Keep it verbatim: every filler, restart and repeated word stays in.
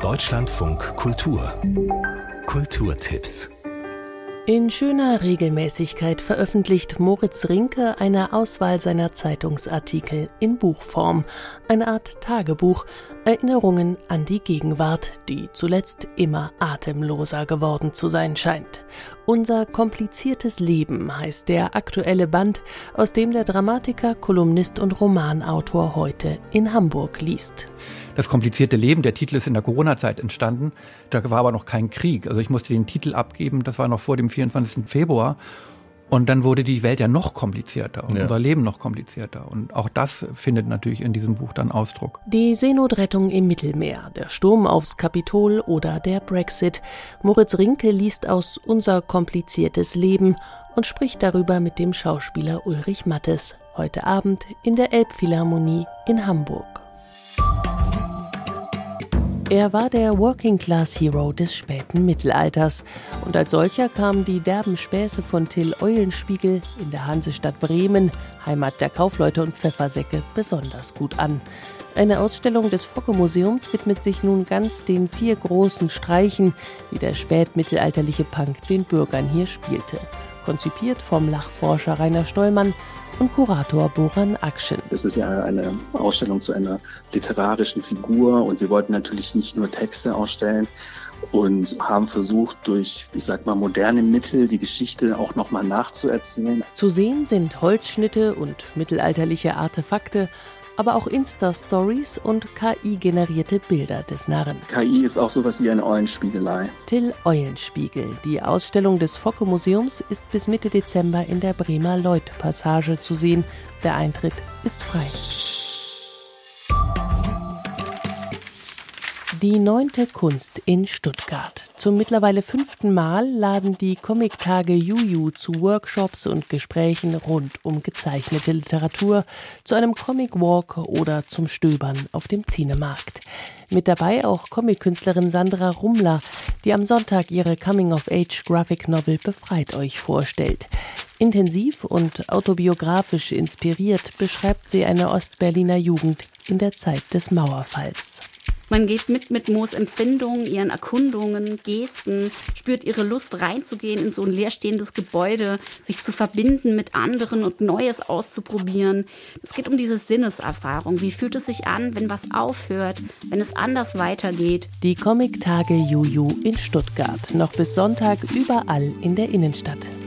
Deutschlandfunk Kultur. Kulturtipps. In schöner Regelmäßigkeit veröffentlicht Moritz Rinke eine Auswahl seiner Zeitungsartikel in Buchform. Eine Art Tagebuch, Erinnerungen an die Gegenwart, die zuletzt immer atemloser geworden zu sein scheint. Unser kompliziertes Leben heißt der aktuelle Band, aus dem der Dramatiker, Kolumnist und Romanautor heute in Hamburg liest. Das komplizierte Leben, der Titel ist in der Corona-Zeit entstanden, da war aber noch kein Krieg. Also ich musste den Titel abgeben, das war noch vor dem vierundzwanzigsten Februar. Und dann wurde die Welt ja noch komplizierter und ja. unser Leben noch komplizierter. Und auch das findet natürlich in diesem Buch dann Ausdruck. Die Seenotrettung im Mittelmeer, der Sturm aufs Kapitol oder der Brexit. Moritz Rinke liest aus Unser kompliziertes Leben und spricht darüber mit dem Schauspieler Ulrich Mattes. Heute Abend in der Elbphilharmonie in Hamburg. Er war der Working-Class-Hero des späten Mittelalters. Und als solcher kamen die derben Späße von Till Eulenspiegel in der Hansestadt Bremen, Heimat der Kaufleute und Pfeffersäcke, besonders gut an. Eine Ausstellung des Focke-Museums widmet sich nun ganz den vier großen Streichen, wie der spätmittelalterliche Punk den Bürgern hier spielte. Konzipiert vom Lachforscher Rainer Stollmann und Kurator Boran Akschen. Das ist ja eine Ausstellung zu einer literarischen Figur und wir wollten natürlich nicht nur Texte ausstellen und haben versucht, durch, ich sag mal, moderne Mittel die Geschichte auch nochmal nachzuerzählen. Zu sehen sind Holzschnitte und mittelalterliche Artefakte, aber auch Insta-Stories und K I-generierte Bilder des Narren. K I ist auch sowas wie eine Eulenspiegelei. Till Eulenspiegel. Die Ausstellung des Focke-Museums ist bis Mitte Dezember in der Bremer Leut-Passage zu sehen. Der Eintritt ist frei. Die neunte Kunst in Stuttgart. Zum mittlerweile fünften Mal laden die Comic-Tage Juju zu Workshops und Gesprächen rund um gezeichnete Literatur, zu einem Comic-Walk oder zum Stöbern auf dem Zinemarkt. Mit dabei auch Comic-Künstlerin Sandra Rumler, die am Sonntag ihre Coming-of-Age-Graphic-Novel Befreit euch vorstellt. Intensiv und autobiografisch inspiriert beschreibt sie eine Ostberliner Jugend in der Zeit des Mauerfalls. Man geht mit mit Moos Empfindungen, ihren Erkundungen, Gesten, spürt ihre Lust reinzugehen in so ein leerstehendes Gebäude, sich zu verbinden mit anderen und Neues auszuprobieren. Es geht um diese Sinneserfahrung. Wie fühlt es sich an, wenn was aufhört, wenn es anders weitergeht? Die Comic-Tage Juju in Stuttgart. Noch bis Sonntag überall in der Innenstadt.